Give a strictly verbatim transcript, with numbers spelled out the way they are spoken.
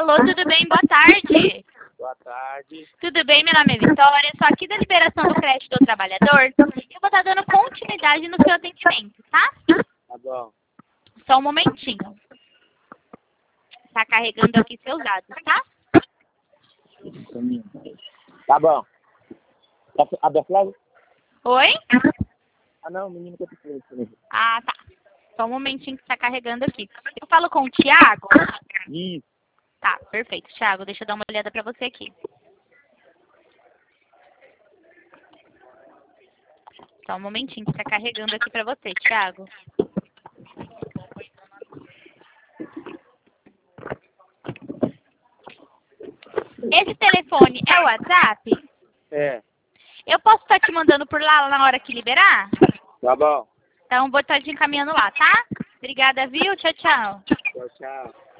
Alô, tudo bem? Boa tarde. Boa tarde. Tudo bem? Meu nome é Vitória, sou aqui da Liberação do Crédito do Trabalhador. Eu vou estar dando continuidade no seu atendimento, tá? Tá bom. Só um momentinho. Tá carregando aqui seus dados, tá? Tá bom. Abre a Flávia? Oi? Ah, não, o menino que eu preciso. Ah, tá. Só um momentinho que tá carregando aqui. Eu falo com o Thiago? Isso. Tá, perfeito. Thiago, deixa eu dar uma olhada pra você aqui. Só um momentinho que tá carregando aqui pra você, Thiago. Esse telefone é o WhatsApp? É. Eu posso estar te mandando por lá na hora que liberar? Tá bom. Então vou estar te encaminhando lá, tá? Obrigada, viu? Tchau, tchau. Tchau, tchau.